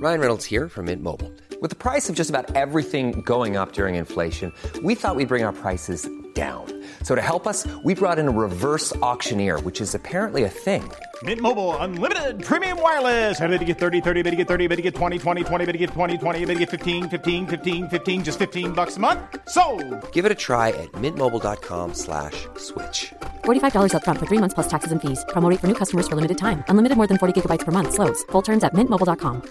Ryan Reynolds here from Mint Mobile. With the price of just about everything going up during inflation, we thought we'd bring our prices down. So to help us, we brought in a reverse auctioneer, which is apparently a thing. Mint Mobile Unlimited Premium Wireless. How to get 30, 30, bit to get 30, bit to get 20, 20, 20, bit to get 20, 20, bit to get 15, 15, 15, 15, just $15 a month? Sold! Give it a try at mintmobile.com/switch. $45 up front for 3 months plus taxes and fees. Promo rate for new customers for limited time. Unlimited more than 40 gigabytes per month. Slows full terms at mintmobile.com.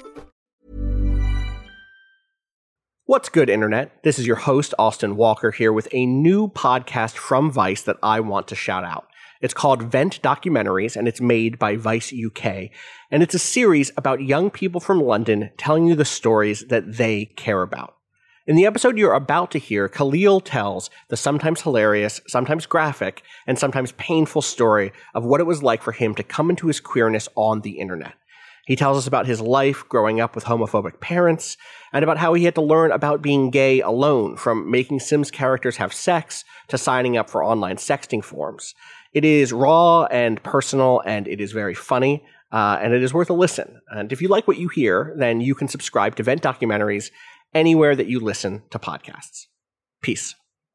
What's good, Internet? This is your host, Austin Walker, here with a new podcast from Vice that I want to shout out. It's called Vent Documentaries, and it's made by Vice UK. And it's a series about young people from London telling you the stories that they care about. In the episode you're about to hear, Khalil tells the sometimes hilarious, sometimes graphic, and sometimes painful story of what it was like for him to come into his queerness on the internet. He tells us about his life growing up with homophobic parents, and about how he had to learn about being gay alone, from making Sims characters have sex to signing up for online sexting forums. It is raw and personal, and it is very funny, and it is worth a listen. And if you like what you hear, then you can subscribe to Vent Documentaries anywhere that you listen to podcasts. Peace.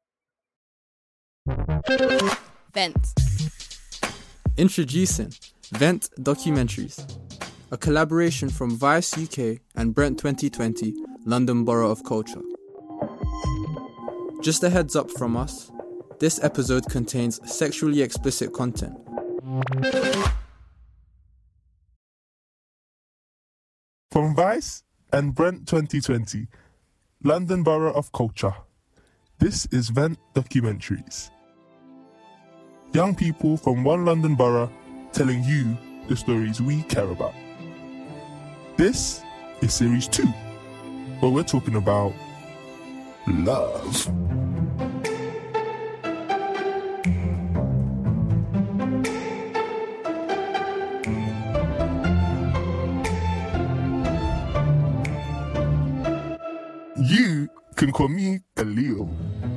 Vent. Introducing Vent Documentaries, a collaboration from Vice UK and Brent 2020, London Borough of Culture. Just a heads up from us, this episode contains sexually explicit content. From Vice and Brent 2020, London Borough of Culture. This is Vent Documentaries. Young people from one London borough telling you the stories we care about. This is Series 2, where we're talking about love. You can call me Khalil.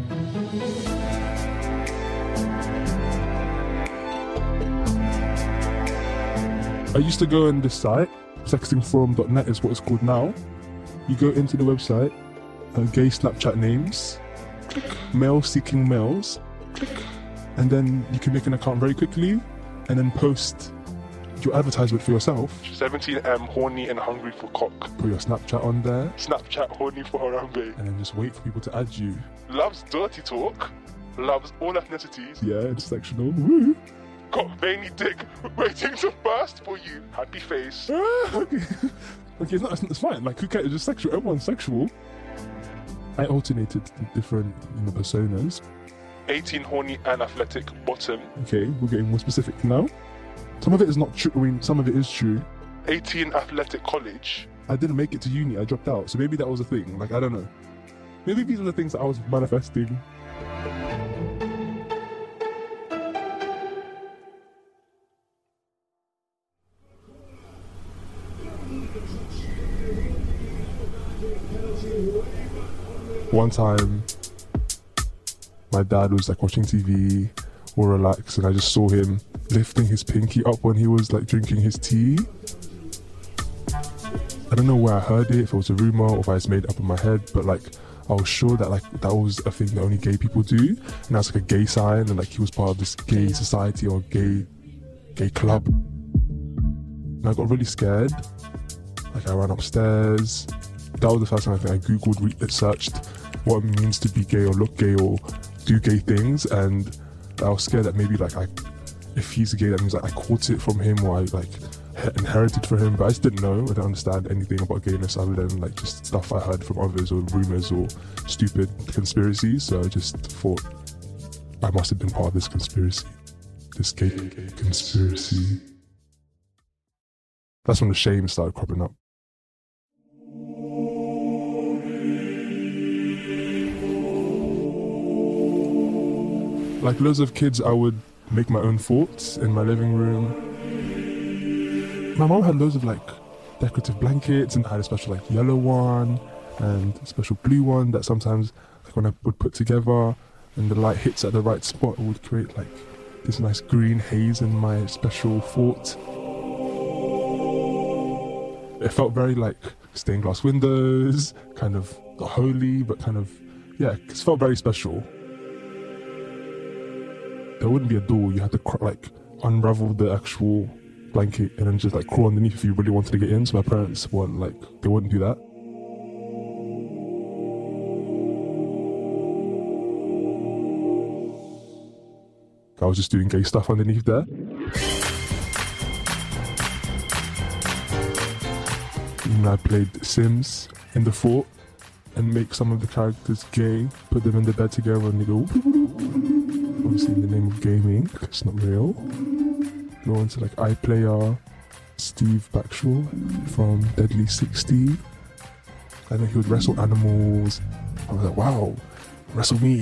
I used to go on this site, sextingforum.net is what it's called now. You go into the website, gay Snapchat names, male seeking males, and then you can make an account very quickly and then post your advertisement for yourself. 17M, horny and hungry for cock. Put your Snapchat on there. Snapchat horny for Harambe. And then just wait for people to add you. Loves dirty talk. Loves all ethnicities. Yeah, intersectional. Woo. Got veiny dick waiting to burst for you. Happy face. Okay, it's fine. Like, who cares? It's just sexual. Everyone's sexual. I alternated the different personas. 18 horny and athletic bottom. Okay, we're getting more specific now. Some of it is not true. I mean, some of it is true. 18 athletic college. I didn't make it to uni. I dropped out. So maybe that was a thing. Like, I don't know. Maybe these are the things that I was manifesting. One time, my dad was like watching TV, all relaxed, and I just saw him lifting his pinky up when he was like drinking his tea. I don't know where I heard it, if it was a rumor or if I just made it up in my head, but like I was sure that like that was a thing that only gay people do, and that's like a gay sign, and like he was part of this gay society or gay club. And I got really scared. Like I ran upstairs. That was the first time I think I googled, searched what it means to be gay or look gay or do gay things, and I was scared that maybe like if he's gay, that means like I caught it from him or I like inherited from him, but I just didn't know. I didn't understand anything about gayness other than like just stuff I heard from others or rumors or stupid conspiracies. So I just thought I must have been part of this conspiracy, this gay conspiracy. That's when the shame started cropping up. Like loads of kids, I would make my own forts in my living room. My mom had loads of like decorative blankets, and I had a special like yellow one and a special blue one that sometimes like when I would put together and the light hits at the right spot, it would create like this nice green haze in my special fort. It felt very like stained glass windows, kind of holy, but kind of, yeah, it felt very special. There wouldn't be a door. You had to unravel the actual blanket and then just like crawl underneath if you really wanted to get in. So my parents weren't they wouldn't do that. I was just doing gay stuff underneath there. And I played Sims in the fort and make some of the characters gay, put them in the bed together and they go, obviously in the name of gaming, it's not real. Go on to iPlayer, Steve Backshall from Deadly 60. And then he would wrestle animals. I was like, wow, wrestle me.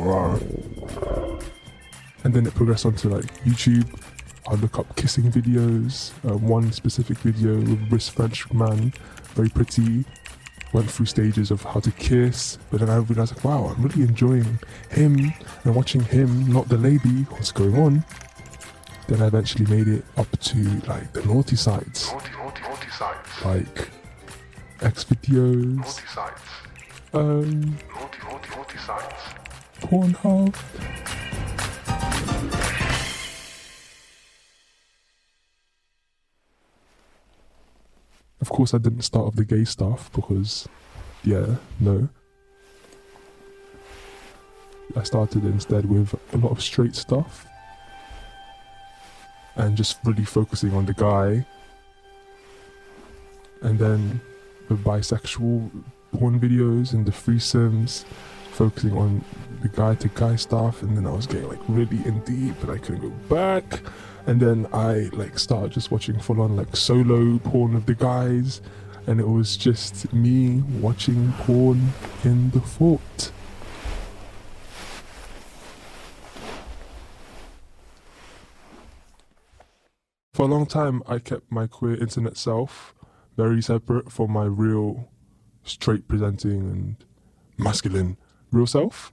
And then it progressed onto YouTube. I'll look up kissing videos. One specific video with this French man, very pretty, went through stages of how to kiss. But then I realized, wow, I'm really enjoying him and watching him, not the lady. What's going on? Then I eventually made it up to the naughty sites. Naughty sites. Like Xvideos. Naughty sites. Naughty sites. Pornhub. Of course, I didn't start off the gay stuff because, no. I started instead with a lot of straight stuff and just really focusing on the guy. And then the bisexual porn videos and the threesomes, focusing on the guy-to-guy stuff. And then I was getting really in deep and I couldn't go back. And then I started just watching full-on solo porn of the guys, and it was just me watching porn in the fort. For a long time, I kept my queer internet self very separate from my real straight presenting and masculine real self.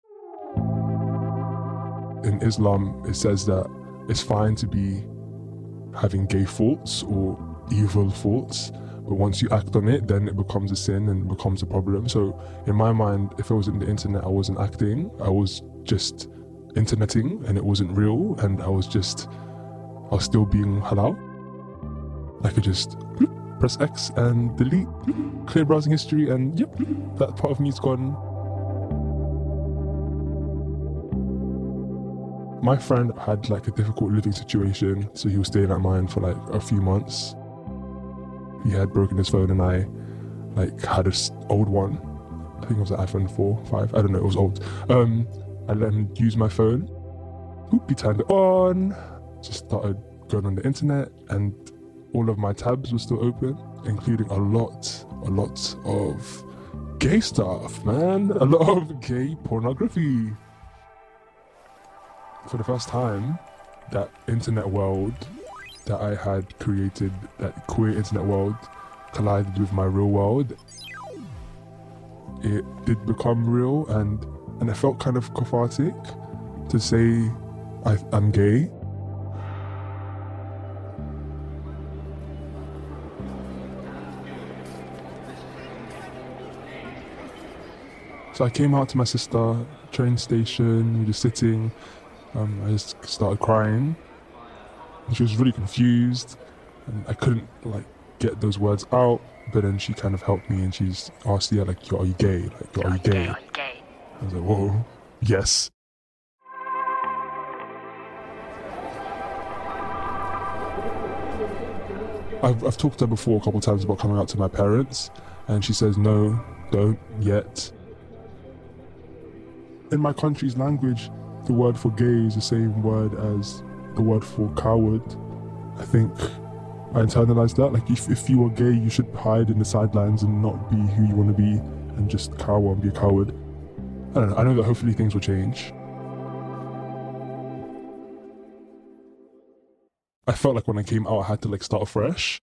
In Islam, it says that it's fine to be having gay thoughts or evil thoughts, but once you act on it, then it becomes a sin and it becomes a problem. So in my mind, if I was in the internet, I wasn't acting, I was just interneting and it wasn't real, and I was still being halal. I could just press X and delete, clear browsing history, and yep, that part of me is gone. My friend had a difficult living situation, so he was staying at mine for a few months. He had broken his phone and I had this old one. I think it was an iPhone 4, 5, I don't know, it was old. I let him use my phone. He turned it on, just started going on the internet, and all of my tabs were still open, including a lot of gay stuff, man. A lot of gay pornography. For the first time, that internet world that I had created, that queer internet world, collided with my real world. It did become real, and it felt kind of cathartic to say I'm gay. So I came out to my sister, train station, we were just sitting. I just started crying. And she was really confused, and I couldn't get those words out. But then she kind of helped me, and she's asked, "Yeah, are you gay? Are you gay?" I was like, "Whoa, yes." I've talked to her before a couple of times about coming out to my parents, and she says, "No, don't yet." In my country's language, the word for gay is the same word as the word for coward. I think I internalized that. If you were gay, you should hide in the sidelines and not be who you want to be and just cower and be a coward. I don't know. I know that hopefully things will change. I felt like when I came out, I had to start afresh.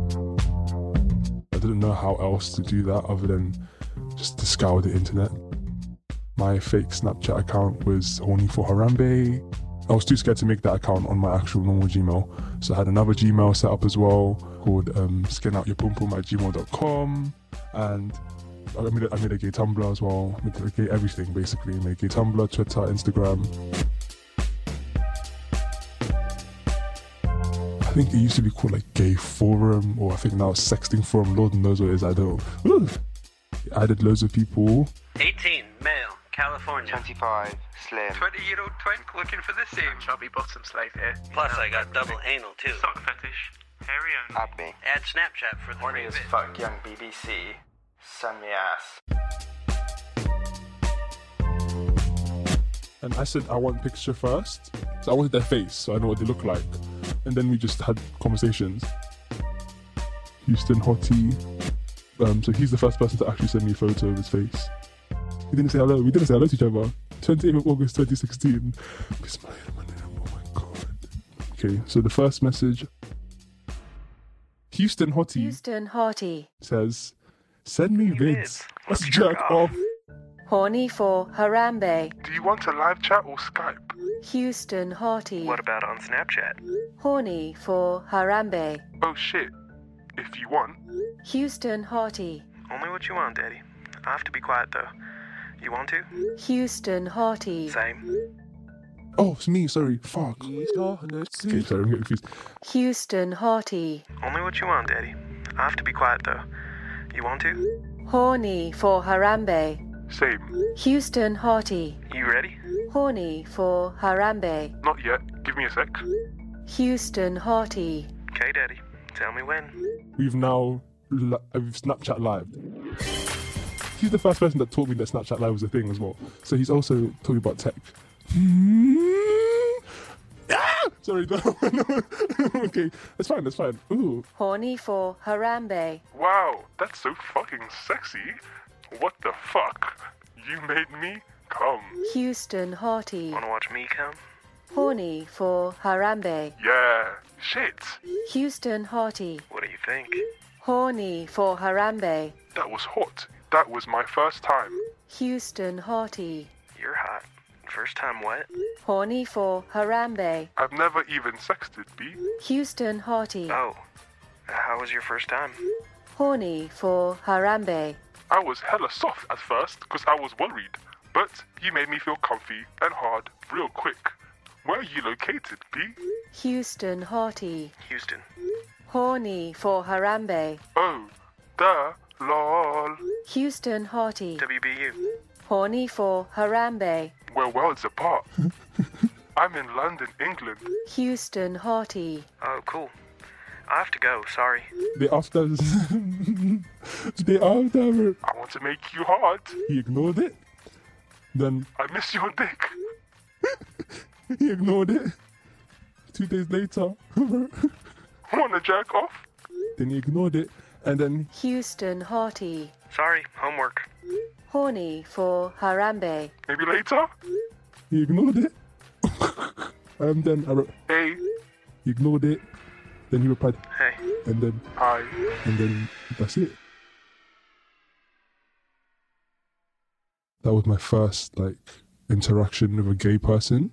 I didn't know how else to do that other than just to scour the internet. My fake Snapchat account was only for Harambe. I was too scared to make that account on my actual normal Gmail. So I had another Gmail set up as well. called skinoutyourpumpum@gmail.com, and I made a gay Tumblr as well. I made a gay everything basically. I made a gay Tumblr, Twitter, Instagram. I think it used to be called like Gay Forum, or I think now it's Sexting Forum. Lord knows what it is. I don't. Woo! I added loads of people. 18, male, California. 25, slim. 20-year-old twink looking for the same. Chubby bottom slave here. Plus, I got double anal too. Sock fetish. Hairy only. Add me. Add Snapchat for the Horny free as bit. fuck, young BBC. Send me ass. And I said I want picture first. So I wanted their face, so I know what they look like. And then we just had conversations. Houston Hottie. So he's the first person to actually send me a photo of his face. We didn't say hello to each other. 28th of August 2016. Oh my god. Okay, so the first message. Houston Hottie says, send me vids. Let's jerk off. Horny for Harambe. Do you want a live chat or Skype? Houston Hottie. What about on Snapchat? Horny for Harambe. Oh shit. If you want. Houston Hottie. Only what you want, Daddy. I have to be quiet though. You want to? Houston Hottie. Same. Oh, it's me, sorry. Fuck. Okay, sorry, I'm getting confused. Houston Hottie. Only what you want, Daddy. I have to be quiet though. You want to? Horny for Harambe. Same. Houston Hottie. You ready? Horny for Harambe. Not yet. Give me a sec. Houston Hottie. Okay, Daddy. Tell me when. We've now we've Snapchat Live. He's the first person that taught me that Snapchat Live was a thing as well. So he's also taught me about tech. Sorry, no. Okay, that's fine. Ooh. Horny for Harambe. Wow, that's so fucking sexy. What the fuck? You made me come. Houston Hottie. Wanna watch me come? Horny for Harambe. Yeah, shit. Houston Hottie. What do you think? Horny for Harambe. That was hot. That was my first time. Houston Hottie. You're hot. First time what? Horny for Harambe. I've never even sexted, B. Houston Hottie. Oh. How was your first time? Horny for Harambe. I was hella soft at first because I was worried, but you made me feel comfy and hard real quick. Where are you located, B? Houston Hottie. Houston. Horny for Harambe. Oh, duh, lol. Houston Hottie. WBU. Horny for Harambe. We're worlds apart. I'm in London, England. Houston Hottie. Oh, cool. I have to go, sorry. They asked us. I want to make you hard. He ignored it. Then I miss your dick. He ignored it. 2 days later, wanna jerk off? Then he ignored it, and then Houston Hottie. Sorry, homework. Horny for Harambe. Maybe later. He ignored it. And then I wrote, hey. He ignored it. Then he replied, hey. And then hi. And then that's it. That was my first interaction with a gay person.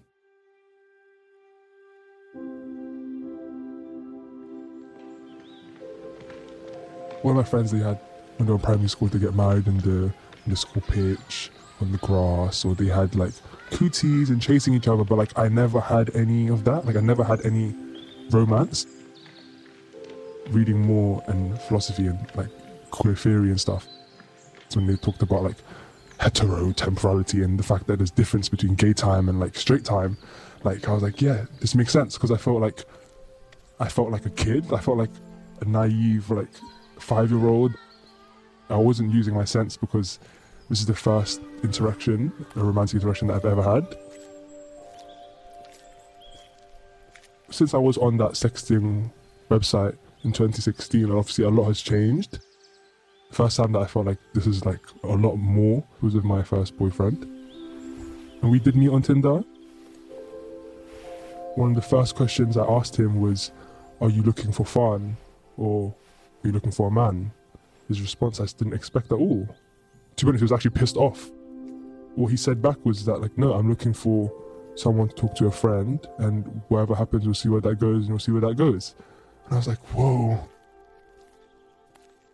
One of my friends, they had when they were in primary school, they get married in the school pitch, on the grass, or they had cooties and chasing each other, but I never had any of that. I never had any romance. Reading more and philosophy and queer theory and stuff. It's when they talked about heterotemporality and the fact that there's difference between gay time and straight time. I was yeah, this makes sense, because I felt like a kid. I felt like a naive 5-year-old. I wasn't using my sense because this is the first interaction, a romantic interaction that I've ever had. Since I was on that sexting website in 2016, and obviously a lot has changed. The first time that I felt like this is a lot more was with my first boyfriend. And we did meet on Tinder. One of the first questions I asked him was, are you looking for fun or are you looking for a man? His response I didn't expect at all. To be honest, he was actually pissed off. What he said back was that no, I'm looking for someone to talk to a friend, and whatever happens, we'll see where that goes, and we'll see where that goes. And I was like, whoa,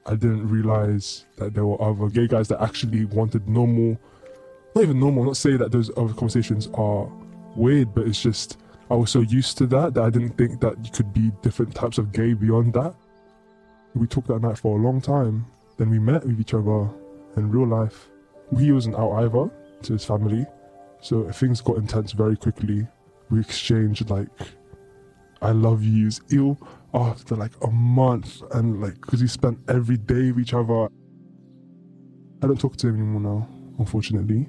I didn't realize that there were other gay guys that actually wanted normal, not even normal, not say that those other conversations are weird, but it's just, I was so used to that I didn't think that you could be different types of gay beyond that. We talked that night for a long time. Then we met with each other in real life. He wasn't out either to his family. So things got intense very quickly. We exchanged like, I love yous, ill after like a month. And like, because we spent every day with each other. I don't talk to him anymore now, unfortunately.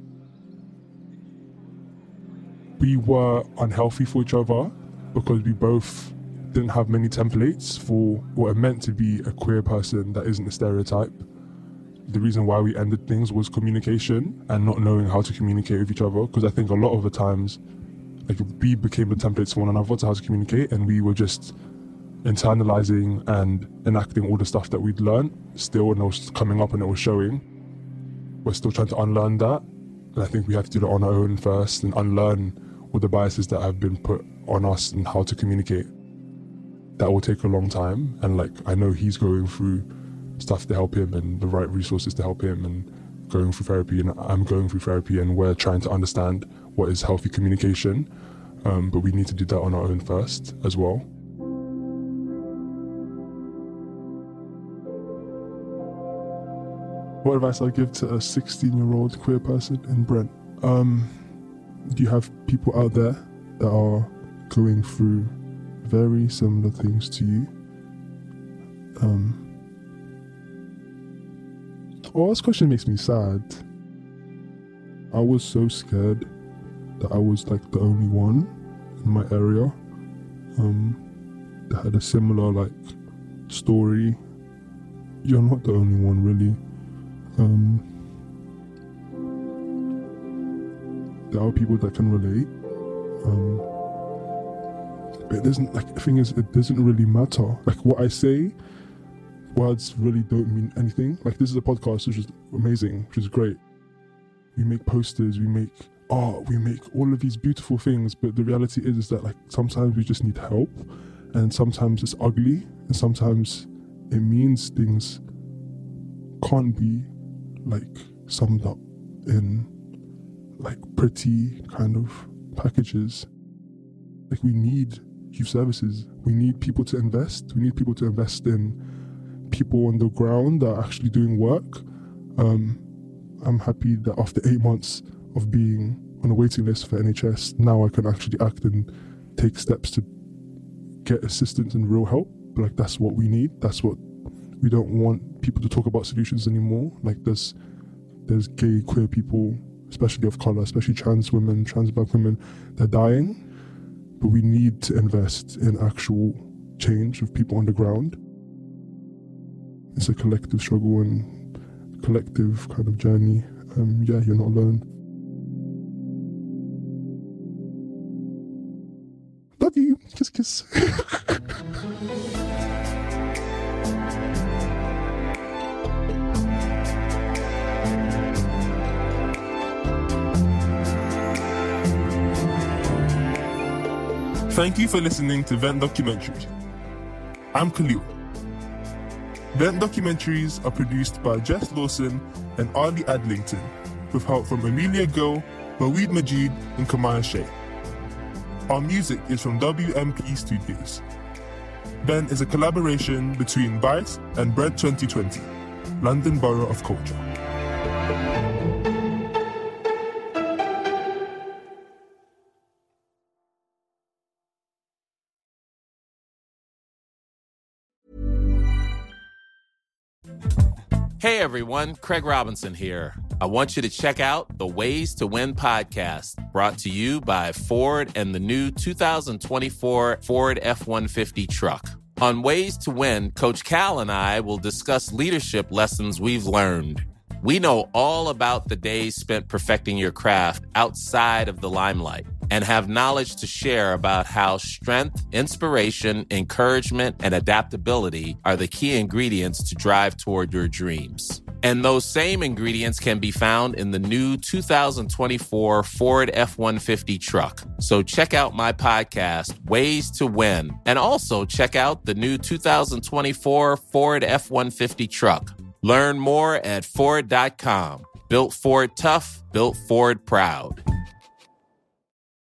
We were unhealthy for each other because we both didn't have many templates for what it meant to be a queer person that isn't a stereotype. The reason why we ended things was communication and not knowing how to communicate with each other, because I think a lot of the times like we became the templates for one another to how to communicate, and we were just internalizing and enacting all the stuff that we'd learned still, and it was coming up and it was showing. We're still trying to unlearn that, and I think we have to do that on our own first and unlearn all the biases that have been put on us and how to communicate. That will take a long time, and like I know he's going through stuff to help him and the right resources to help him, and going through therapy, and I'm going through therapy, and we're trying to understand what is healthy communication, but we need to do that on our own first as well. What advice I'd give to a 16-year-old queer person in Brent? Do you have people out there that are going through very similar things to you? Well, this question makes me sad. I was so scared that I was like the only one in my area that had a similar like story. You're not the only one, really. There are people that can relate, but it doesn't, like, the thing is, it doesn't really matter. Like, what I say, words really don't mean anything. Like, this is a podcast, which is amazing, which is great. We make posters, we make art, we make all of these beautiful things, but the reality is that, like, sometimes we just need help, and sometimes it's ugly, and sometimes it means things can't be, like, summed up in like pretty kind of packages. Like, we need youth services. We need people to invest. We need people to invest in people on the ground that are actually doing work. I'm happy that after 8 months of being on a waiting list for NHS, now I can actually act and take steps to get assistance and real help. Like, that's what we need. That's what we don't want people to talk about solutions anymore. Like, there's gay, queer people, especially of colour, especially trans women, trans black women, they're dying. But we need to invest in actual change of people on the ground. It's a collective struggle and collective kind of journey. Yeah, you're not alone. Love you. Kiss, kiss. Thank you for listening to Vent Documentaries. I'm Khalil. Vent Documentaries are produced by Jess Lawson and Ali Adlington, with help from Amelia Gill, Maweed Majid, and Kamaya Shea. Our music is from WMP Studios. Vent is a collaboration between Vice and Brent 2020, London Borough of Culture. Hey everyone, Craig Robinson here. I want you to check out the Ways to Win podcast, brought to you by Ford and the new 2024 Ford F-150 truck. On Ways to Win, Coach Cal and I will discuss leadership lessons we've learned. We know all about the days spent perfecting your craft outside of the limelight. and have knowledge to share about how strength, inspiration, encouragement, and adaptability are the key ingredients to drive toward your dreams. And those same ingredients can be found in the new 2024 Ford F-150 truck. So check out my podcast, Ways to Win, and also check out the new 2024 Ford F-150 truck. Learn more at Ford.com. Built Ford tough, built Ford proud.